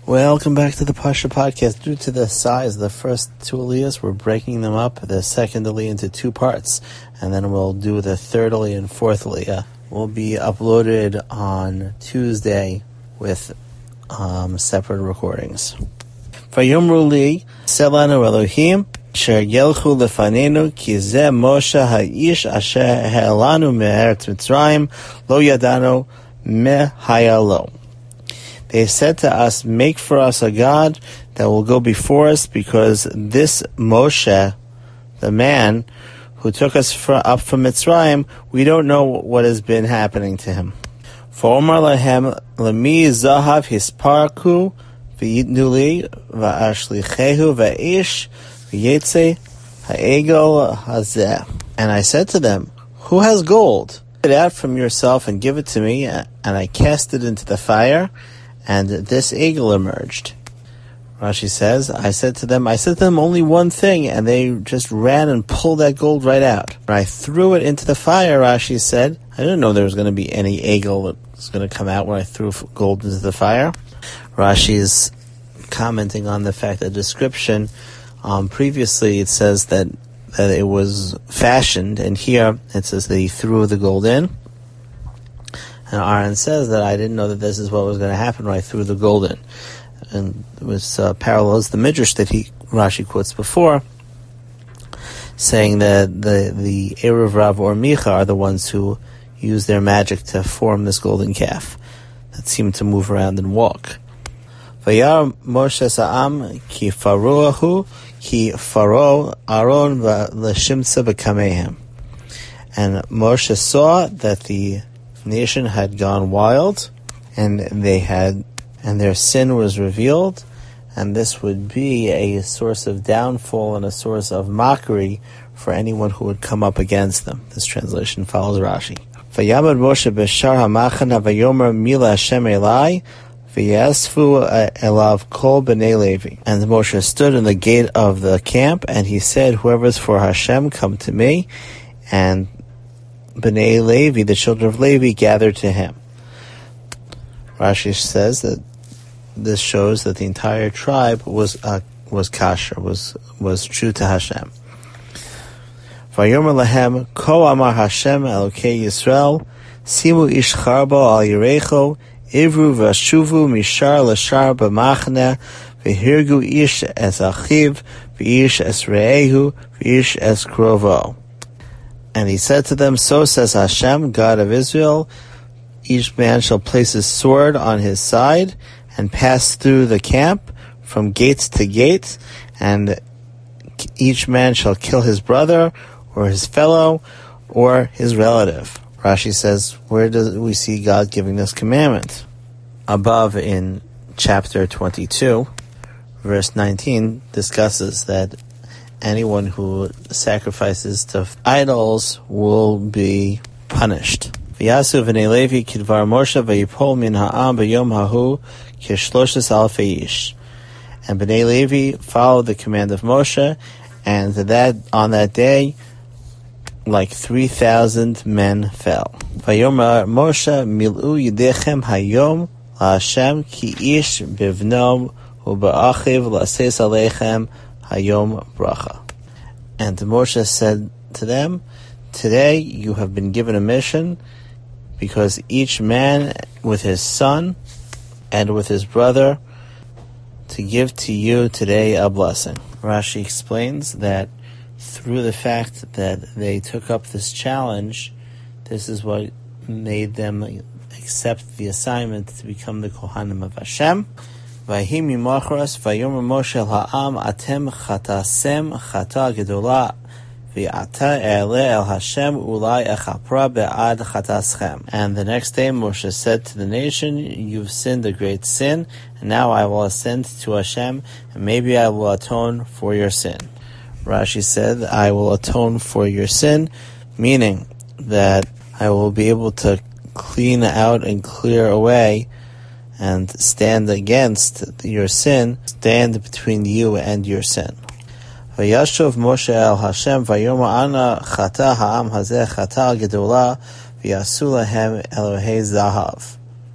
Welcome back to the Pasha Podcast. Due to the size of the first two aliyahs, we're breaking them up, the second aliyah into two parts, and then we'll do the third aliyah and fourth aliyah. Will be uploaded on Tuesday with separate recordings. Vayomru li, Selanu Elohim, Asher yelchu lefanenu, ki zeh Moshe ha'ish asher ha'elanu me'eretz Mitzrayim, lo yadanu mehayalo. They said to us, make for us a God that will go before us, because this Moshe, the man who took us up from Mitzrayim, we don't know what has been happening to him. V'omar lahem lemi zahav hisparku v'yitnu li v'ashlichehu v'ish v'yetze ha'egel hazeh. And I said to them, who has gold? Take it out from yourself and give it to me. And I cast it into the fire, and this eagle emerged. Rashi says, I said to them only one thing, and they just ran and pulled that gold right out. When I threw it into the fire, Rashi said, I didn't know there was going to be any eagle that was going to come out when I threw gold into the fire. Rashi is commenting on the fact that description, previously it says that it was fashioned, and here it says that he threw the gold in. And Aaron says that I didn't know that this is what was going to happen when I threw the gold in. And it was parallels the midrash that Rashi quotes before, saying that the Erev Rav or Micha are the ones who use their magic to form this golden calf that seemed to move around and walk. Vayar Moshe Sa'am ki faruahu ki faro Aaron v'leshimtza b'kamehem. And Moshe saw that the nation had gone wild, and their sin was revealed, and this would be a source of downfall and a source of mockery for anyone who would come up against them. This translation follows Rashi. Vayamad Moshe b'shar hamachana vayomer mila Hashem elai v'yasfu elav kol b'nei Levi. And Moshe stood in the gate of the camp, and he said, whoever is for Hashem, come to me. And B'nai Levi, the children of Levi, gathered to him. Rashi says that this shows that the entire tribe was kosher, was true to Hashem. Vayomer lahem, Ko amar Hashem Elokei Yisrael, Simu ish charbo al yirecho, Ivru v'ashuvu mishar l'shar b'machne, v'hirgu ish es achiv, v'ish es re'ehu, v'ish es krovo. And he said to them, so says Hashem, God of Israel, each man shall place his sword on his side and pass through the camp from gates to gate, and each man shall kill his brother or his fellow or his relative. Rashi says, where do we see God giving this commandment? Above in chapter 22, verse 19, discusses that anyone who sacrifices to idols will be punished. V'yasu v'nei Levi kidvar Moshe v'yipol min ha'am b'yom hahu k'shloshes alfei ish. And B'nai Levi followed the command of Moshe, and that on that day, like 3,000 men fell. V'yomar Moshe mil'u yidechem hayom la'Hashem ki ish bivnom u'ba'achiv la'ases aleichem hayom bracha. And Moshe said to them, today you have been given a mission, because each man with his son and with his brother to give to you today a blessing. Rashi explains that through the fact that they took up this challenge, this is what made them accept the assignment to become the Kohanim of Hashem. Vayhi mimachras vayomer Moshe el ha'am atem chatasem chata gedola v'ata e'aleh el Hashem ulai echapra be'ad chataschem. And the next day Moshe said to the nation, you've sinned a great sin, and now I will ascend to Hashem, and maybe I will atone for your sin. Rashi said, I will atone for your sin, meaning that I will be able to clean out and clear away and stand against your sin, stand between you and your sin. Vayashov Moshe el Hashem vayomer ana chata ha'am hazeh chata gedola v'yasu lahem Elohei zahav.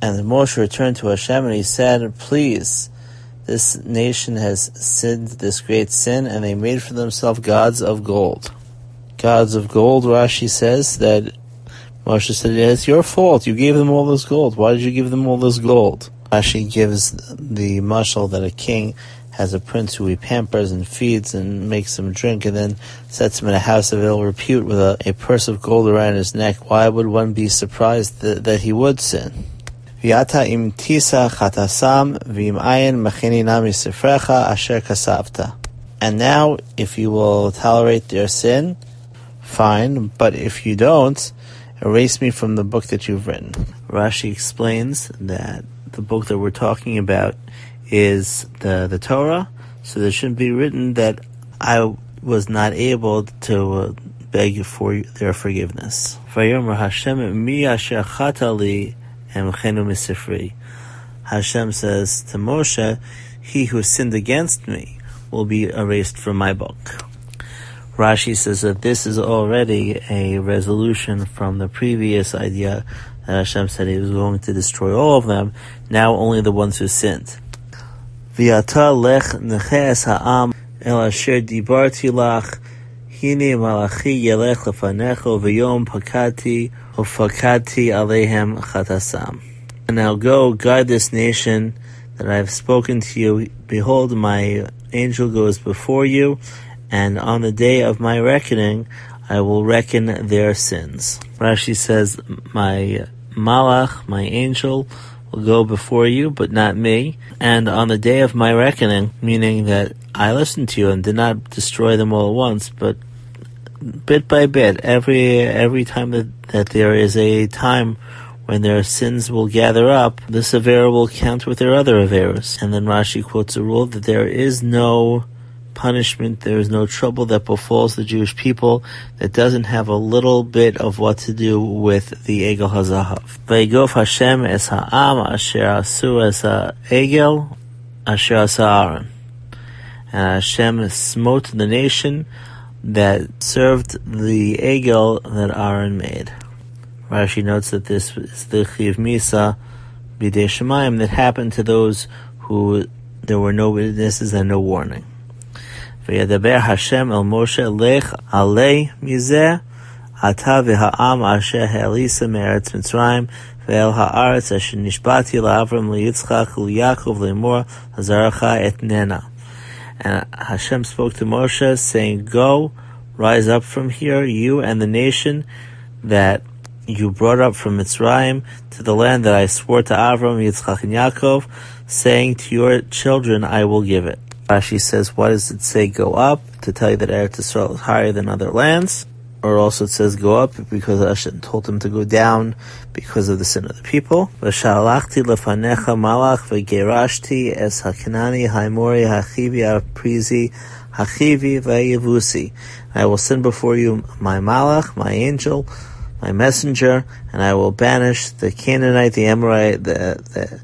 And Moshe returned to Hashem and he said, please, this nation has sinned this great sin, and they made for themselves gods of gold. Gods of gold, Rashi says that Moshe said, it's your fault. You gave them all this gold. Why did you give them all this gold? Rashi gives the mashal that a king has a prince who he pampers and feeds and makes him drink and then sets him in a house of ill repute with a purse of gold around his neck. Why would one be surprised that he would sin? V'yata im tisa chatasam v'im ayin mecheni nami sifrecha asher kasavta. And now, if you will tolerate their sin, fine, but if you don't, erase me from the book that you've written. Rashi explains that the book that we're talking about is the Torah, so there shouldn't be written that I was not able to beg for their forgiveness. Vayomer Hashem mi asher chatali emchenu misifri. Hashem says to Moshe, he who sinned against me will be erased from my book. Rashi says that this is already a resolution from the previous idea that Hashem said he was going to destroy all of them, now only the ones who sinned. V'yata lech neches ha'am el asher dibarti lach hine malachi yelech lefanecho v'yom pakati ufakati alehem chatasam. And now go, guide this nation that I have spoken to you. Behold, my angel goes before you, and on the day of my reckoning, I will reckon their sins. Rashi says, my malach, my angel, will go before you, but not me. And on the day of my reckoning, meaning that I listened to you and did not destroy them all at once, but bit by bit, every time that there is a time when their sins will gather up, this avera will count with their other averas. And then Rashi quotes a rule that there is no punishment, there is no trouble that befalls the Jewish people that doesn't have a little bit of what to do with the Egel HaZahav. Vaygof Hashem es ha'am asher asu es ha'egel asher asa Aaron. And Hashem smote the nation that served the Egel that Aaron made. Rashi notes that this is the Chiv Misa B'dei Shemayim that happened to those who there were no witnesses and no warning. V'yadaber Hashem el Moshe lech alei mizeh ata v'ha'am asher ha'elisa me'eretz Mitzrayim ve'el ha'aretz asher nishbati la'Avram li'Yitzchak u'Yakov le'mor hazaracha etnena. And Hashem spoke to Moshe, saying, go, rise up from here, you and the nation that you brought up from Mitzrayim to the land that I swore to Avram, Yitzchak, and Yaakov, saying to your children, I will give it. Rashi says, why does it say go up? To tell you that Eretz Yisrael is higher than other lands. Or also it says go up because Hashem told him to go down because of the sin of the people. V'shalachti lefanecha malach v'gerashti es haKenani haimori hachivi haprizi hachivi v'yevusi. I will send before you my malach, my angel, my messenger, and I will banish the Canaanite, the Amorite, the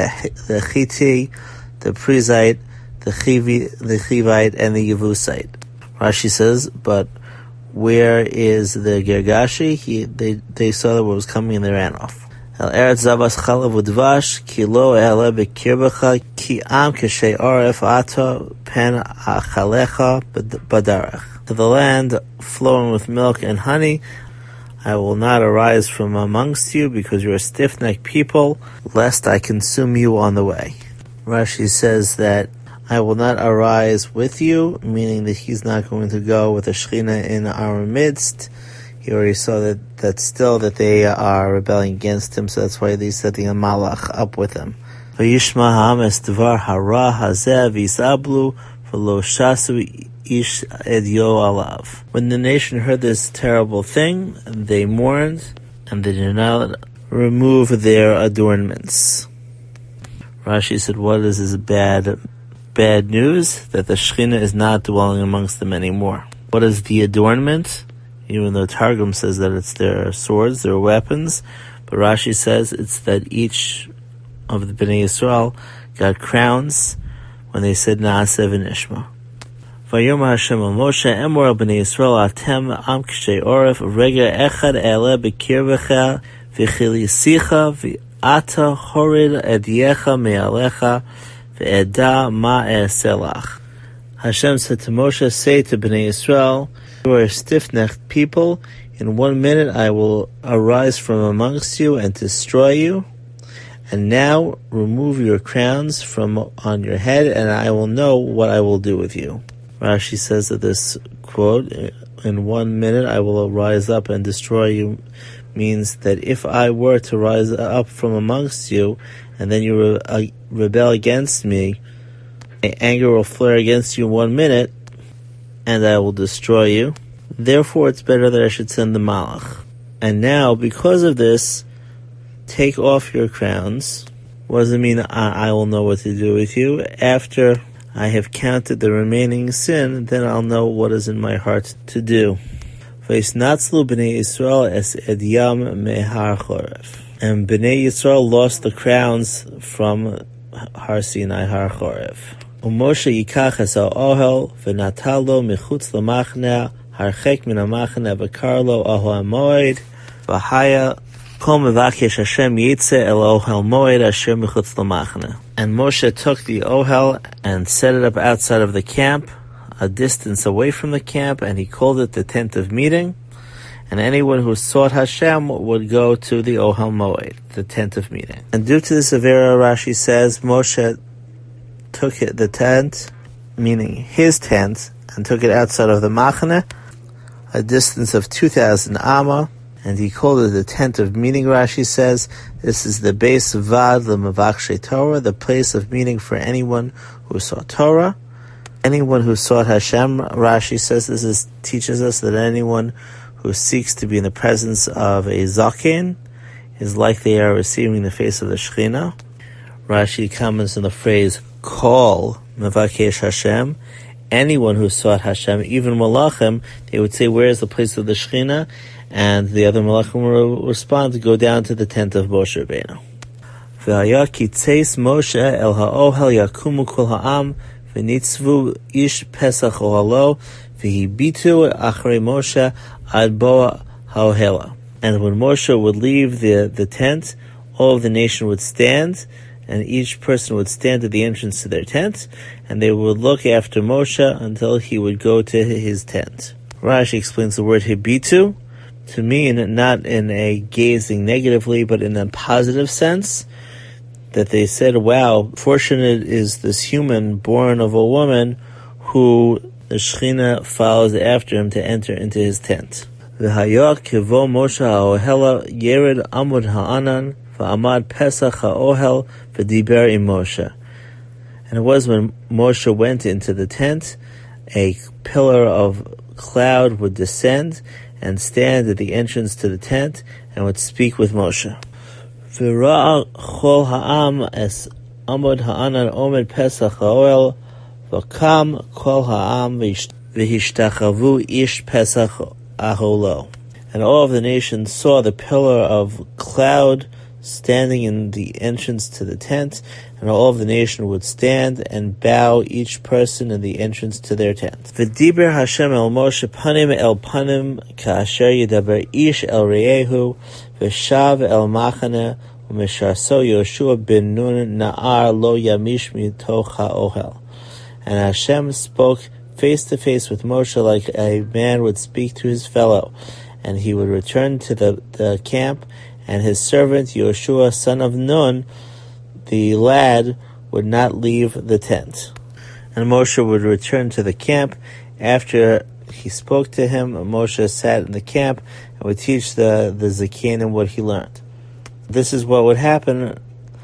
Chiti, the Prizite, the Chivite, and the Yevusite. Rashi says, but where is the Gergashi? They saw that what was coming and they ran off. El Eretz Zavas Chalav Udvash, Ki lo e'ele b'kirbecha, Ki am k'shei oref ato pen achalecha badarach. To the land flowing with milk and honey, I will not arise from amongst you because you are stiff-necked people, lest I consume you on the way. Rashi says that I will not arise with you, meaning that he's not going to go with a Shechina in our midst. He already saw that still that they are rebelling against him, so that's why he's setting a malach up with him. V'yishma ha'am es dvar hara hazeh v'yisablu v'lo shasu ish edyo alav. When the nation heard this terrible thing, they mourned, and they did not remove their adornments. Rashi said, what is this bad news? That the Shechina is not dwelling amongst them anymore. What is the adornment? Even though Targum says that it's their swords, their weapons, but Rashi says it's that each of the Bnei Yisrael got crowns when they said Na'aseh v'nishma. Vayom Hashem al Moshe emor al Bnei Yisrael atem am k'shei oref rega echad ele b'kirvecha v'chilisicha Ata horid ediecha me'alecha ve'eda ma'eselach. Hashem said to Moshe, say to Bnei Yisrael, you are a stiff-necked people. In 1 minute I will arise from amongst you and destroy you. And now remove your crowns from on your head, and I will know what I will do with you. Rashi says that this quote, in 1 minute I will rise up and destroy you, means that if I were to rise up from amongst you, and then you rebel against me, my anger will flare against you in 1 minute, and I will destroy you. Therefore, it's better that I should send the Malach. And now, because of this, take off your crowns. What does it mean, I will know what to do with you? After I have counted the remaining sin, then I'll know what is in my heart to do. V'isnatzlu b'nei Yisrael es edyam mehar choref. And Bnei Yisrael lost the crowns from Har Sinai, Har Choref. Moshe yikach es ha'ohel v'natalo michutz l'machna harchek min ha'machna v'kar lo ohel ha'moed v'haya kol mevakesh Hashem yitzeh el ohel moed asher michutz l'machna. And Moshe took the ohel and set it up outside of the camp, a distance away from the camp, and he called it the tent of meeting. And anyone who sought Hashem would go to the Ohel Moed, the tent of meeting. And due to this Avera, Rashi says, Moshe took the tent, meaning his tent, and took it outside of the Machane, a distance of 2,000 Amma, and he called it the tent of meeting. Rashi says, this is the base of Vad, the Mavakshe Torah, the place of meeting for anyone who sought Torah. Anyone who sought Hashem, Rashi says, teaches us that anyone who seeks to be in the presence of a Zaken is like they are receiving the face of the Shekhinah. Rashi comments on the phrase, Kol Mevakesh Hashem. Anyone who sought Hashem, even Malachim, they would say, where is the place of the Shekhinah? And the other Malachim will respond to go down to the tent of Moshe Rabbeinu. V'haya kitzeis Moshe el ha'ohel yakumu kol ha'am v'nitzvu ish pesach ohalo v'hibitu achrei Moshe ad boa ha'ohela. And when Moshe would leave the tent, all of the nation would stand, and each person would stand at the entrance to their tent, and they would look after Moshe until he would go to his tent. Rashi explains the word hibitu to mean not in a gazing negatively, but in a positive sense, that they said, wow, fortunate is this human born of a woman who the Shekhinah follows after him to enter into his tent. V'haya kivo Moshe ha'ohela yered amud ha'anan v'amad pesach ha'ohel v'diber im Moshe. And it was when Moshe went into the tent, a pillar of cloud would descend and stand at the entrance to the tent and would speak with Moshe. V'ra'a chol ha'am es amud ha'anan omed pesach ha'ohel v'kam kol ha'am v'hishtachavu ish pesach aholo. And all of the nations saw the pillar of cloud standing in the entrance to the tent, and all of the nation would stand and bow each person in the entrance to their tent. V'diber Hashem el Moshe panim el panim ka'asher yidaber ish el re'ehu v'shav el machane u'misharso Yoshua ben Nun na'ar lo yamish mitoch ha'ohel. And Hashem spoke face to face with Moshe like a man would speak to his fellow, and he would return to the camp, and his servant Yoshua, son of Nun, the lad, would not leave the tent. And Moshe would return to the camp. After he spoke to him, Moshe sat in the camp and would teach the Zakenim what he learned. This is what would happen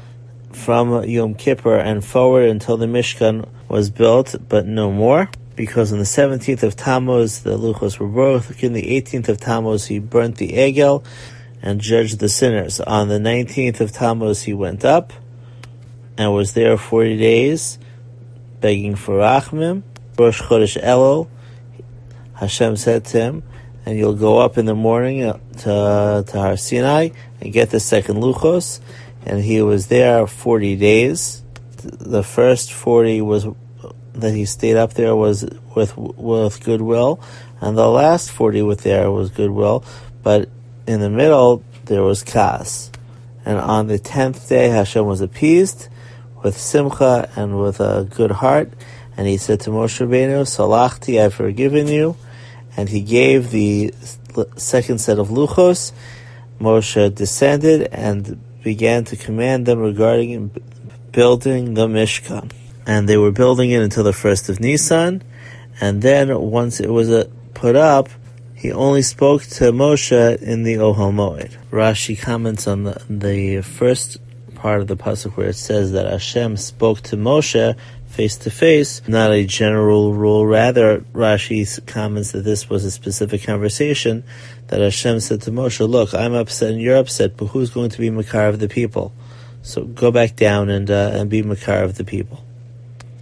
from Yom Kippur and forward until the Mishkan was built, but no more. Because on the 17th of Tammuz, the Luchos were broken. The 18th of Tammuz, he burnt the Egel and judged the sinners. On the 19th of Tammuz, he went up and was there 40 days, begging for Rachmim. Rosh Chodesh Elul, Hashem said to him, and you'll go up in the morning to Har Sinai and get the second Luchos. And he was there 40 days. The first 40 was that he stayed up there was with goodwill, and the last 40 with there was goodwill, but in the middle there was Kas. And on the 10th day, Hashem was appeased with simcha and with a good heart. And he said to Moshe Rabbeinu, Salachti, I've forgiven you. And he gave the second set of luchos. Moshe descended and began to command them regarding building the Mishkan. And they were building it until the 1st of Nisan. And then once it was put up, he only spoke to Moshe in the Ohel Moed. Rashi comments on the first part of the pasuk where it says that Hashem spoke to Moshe face to face, not a general rule. Rather, Rashi comments that this was a specific conversation that Hashem said to Moshe, look, I'm upset and you're upset, but who's going to be Makar of the people? So go back down and be Makar of the people.